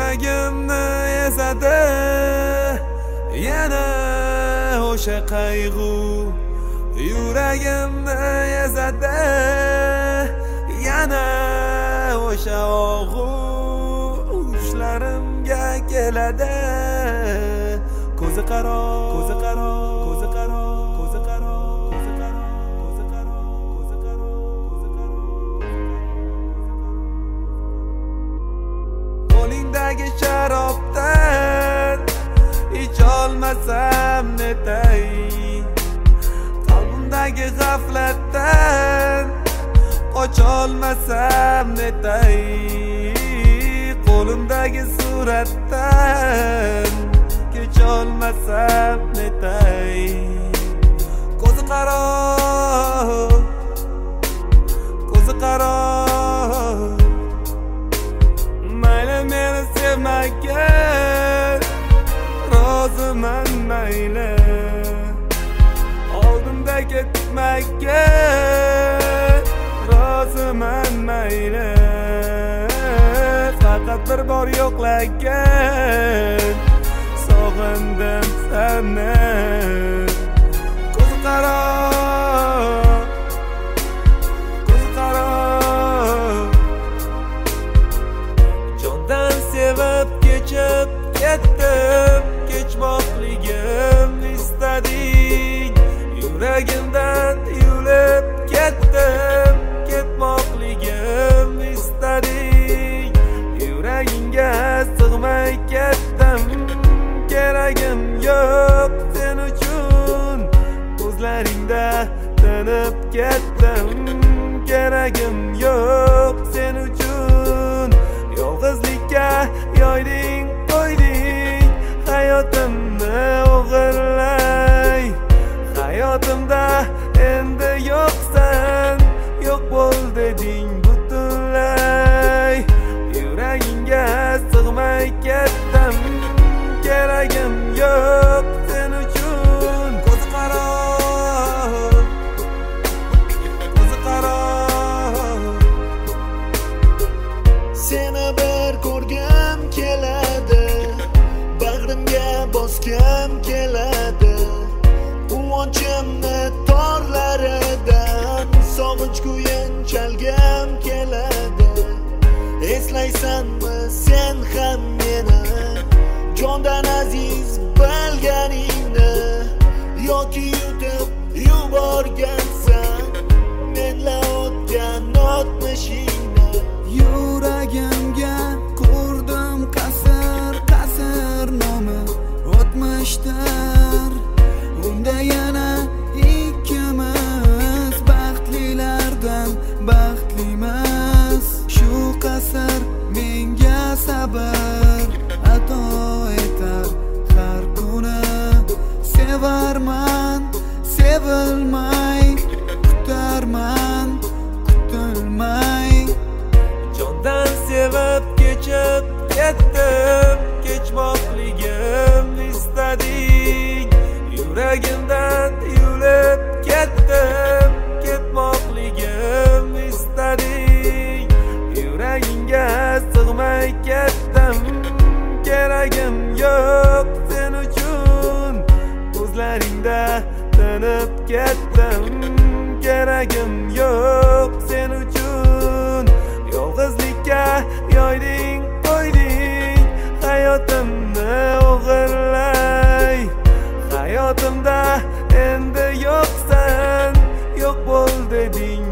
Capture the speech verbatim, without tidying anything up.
yuragimni ezadi yana o'sha qayg'u, yuragimni ezadi yana o'sha og'u, ushlarimga keladi ko'zi qaro, ko'zi qaro, ko'zi qaro, ko'zi qaro, ko'zi qaro, ko'zi qaro, ko'zi qaro, ko'zi qaro. Qo'lingdagi sharobdan icholmasam netay, qalbimdagi g'aflatdan qocholmasam netay, qo'limdagi suratdan kecholmasam netay. Ko'zi qaro, ko'zi qaro, mayli meni sevmagan, roziman mayli oldimda ketmagan, roziman mayli faqat bir bor yo'qlagan, sog'indim seni. Ko'zi qaro, ko'zi qaro, jondan sevib kechib ketdim, kechmoqligim istading, yuragimdan yulib ketdim, ketmoqligim istading, yuragingga sig'may ketdim, keragim yo'q sen uchun, ko'zlaringda tinib ketdim, keragim yo'q sen uchun, yolg'izlikka yoyding qo'yding hayotimni o'g'irlay, hayotimda endi yo'qsan, yo'q bo'l deding butunlay, yuragingga sig'may ketdim, keragim yo'q sen uchun. Ko'zi qaro, ko'zi qaro, seni bir ko'rgim keladi, bag'rimga bosgim keladi, quvonchimni torlaridan sog'inch kuyin chalgim keladi. Eslaysanmi sen ham meni, jondan aziz bilganingni, yoki yutib yuborgansan menla o'tgan o'tmishingni. Yuragimga qurdim qasr, qasr nomi o'tmishdir, unda yana ikkimiz baxtlilardan baxtlimiz. Shu qasr menga sabr ato etar har kuni, sevarman sevilmay, kutarman kutilmay, jondan sevib kechib ketdim, kechmoqligim istading, yuragimdan yulib ketdim, ketmoqligim istading, yuragingga sig'may ketdim, keragim yo'q sen uchun, ko'zlaringda tinib ketdim, keragim yo'q sen uchun, yolg'izlikka yoyding qo'yding hayotimni o'g'irlay, hayotimda endi yo'qsan, yo'q bo'l deding